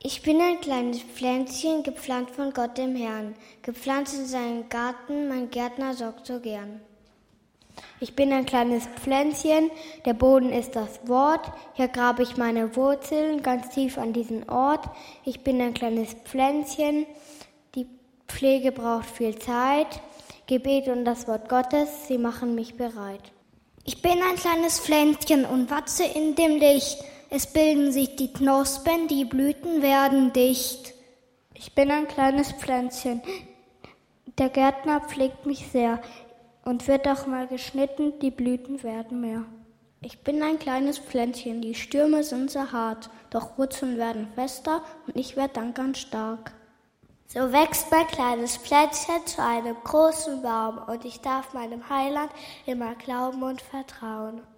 Ich bin ein kleines Pflänzchen, gepflanzt von Gott dem Herrn, gepflanzt in seinem Garten, mein Gärtner sorgt so gern. Ich bin ein kleines Pflänzchen, der Boden ist das Wort, hier grabe ich meine Wurzeln ganz tief an diesen Ort. Ich bin ein kleines Pflänzchen, die Pflege braucht viel Zeit, Gebet und das Wort Gottes, sie machen mich bereit. Ich bin ein kleines Pflänzchen und wachse in dem Licht. Es bilden sich die Knospen, die Blüten werden dicht. Ich bin ein kleines Pflänzchen. Der Gärtner pflegt mich sehr und wird auch mal geschnitten, die Blüten werden mehr. Ich bin ein kleines Pflänzchen, die Stürme sind sehr hart, doch Wurzeln werden fester und ich werde dann ganz stark. So wächst mein kleines Pflänzchen zu einem großen Baum und ich darf meinem Heiland immer glauben und vertrauen.